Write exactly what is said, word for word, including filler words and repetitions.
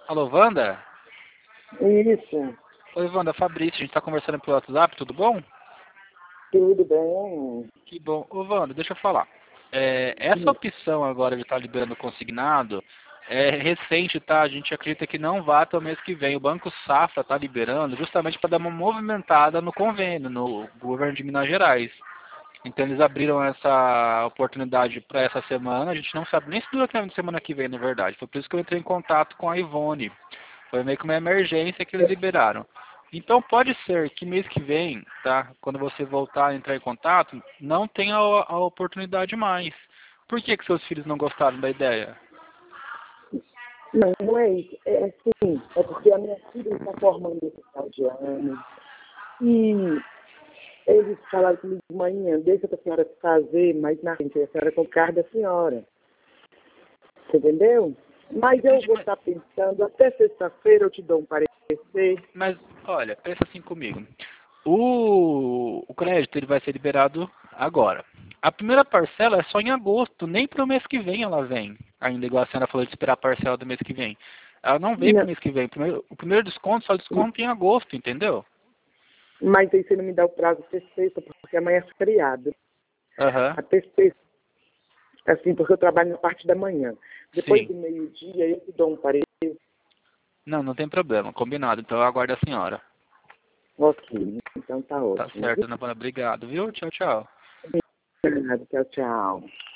Alô, Wanda? Isso, Oi, Wanda, Fabrício, a gente tá conversando pelo WhatsApp, tudo bom? tudo bem. Que bom. Ô, Wanda, deixa eu falar. É, essa Sim. opção agora de estar liberando consignado é recente, tá? A gente acredita que não vá até o mês que vem. O Banco Safra está liberando justamente para dar uma movimentada no convênio, no governo de Minas Gerais. Então eles abriram essa oportunidade para essa semana. A gente não sabe nem se dura até a semana que vem, na verdade. Foi por isso que eu entrei em contato com a Ivone. Foi meio que uma emergência que eles liberaram. Então pode ser que mês que vem, tá? Quando você voltar a entrar em contato, não tenha a, a oportunidade mais. Por que que seus filhos não gostaram da ideia? Não, não é isso. É assim, é porque a minha filha está formando esse final de ano. E eles falaram comigo de manhã, deixa para a senhora fazer, mas na frente a senhora com o carro da senhora. Você entendeu? Mas eu Entendi, vou mas, estar pensando, até sexta-feira eu te dou um parecer. mas olha, pensa assim comigo. O, o crédito ele vai ser liberado agora. A primeira parcela é só em agosto, nem para o mês que vem ela vem. Ainda igual a senhora falou de esperar a parcela do mês que vem. Ela não vem para o Não, mês que vem. O primeiro, o primeiro desconto só desconta em agosto, entendeu? mas aí você não me dá o prazo até sexta, porque amanhã é feriado. Aham, Até sexta, assim, porque eu trabalho na parte da manhã. Depois sim. do meio-dia eu te dou um parecer. Não, não tem problema, combinado. Então eu aguardo a senhora. Ok, então tá Tá ótimo. certo, Ana Paula, obrigado, viu? Tchau, tchau. Obrigada, tchau, tchau.